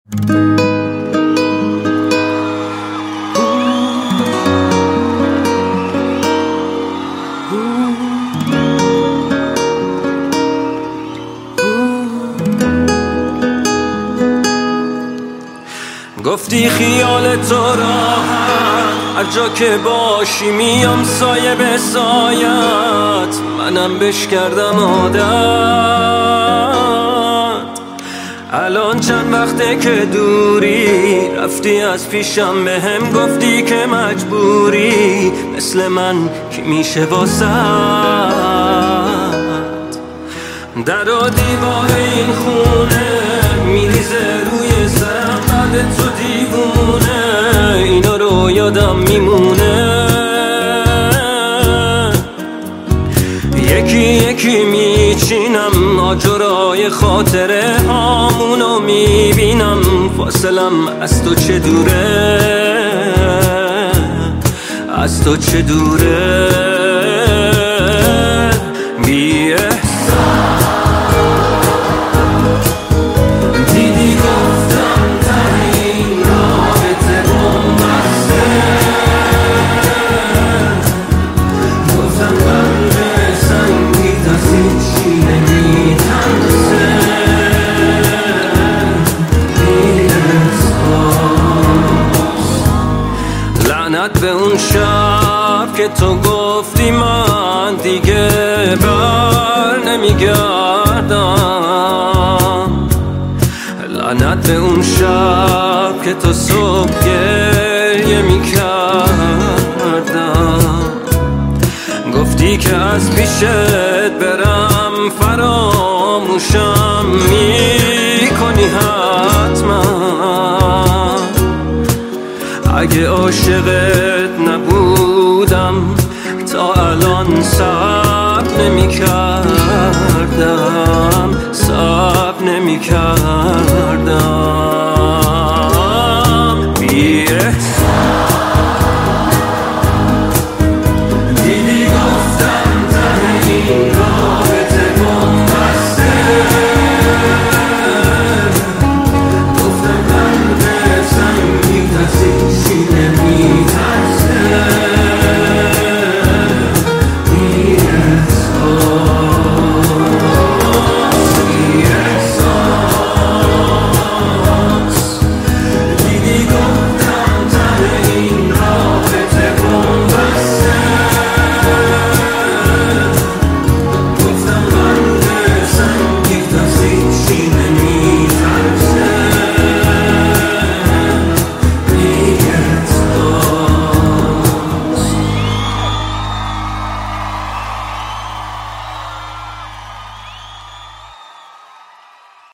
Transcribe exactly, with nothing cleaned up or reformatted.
گفتی خیال تو راحت هر جا که باشی میام سایه به سایت، منم بش کردم عادت. الان چند وقته که دوری رفتی از پیشم، به هم گفتی که مجبوری مثل من کی میشه واسط. در و دیوار این خونه میریزه روی سرم بعد تو دیوونه، اینا رو یادم میمونه. یکی یکی میچینم آجرای خاطره هامونو میبینم، فاصلم از تو چه دوره، از تو چه دوره. بی احساس دیدی گفتم ترین رابطه بومبسته، گفتم قلب سنگیت از هیچی نمیترسه. بی احساس لعنت به اون شب که تو گفتی من دیگه بر نمیگردم، لعنت به اون شب که تو صبح گریه میکردم. گفتی که از پیشت برم فراموشم میکنی حتما، اگه عاشقت نبودم تا الان صبر نمی کردم، صبر نمی کردم.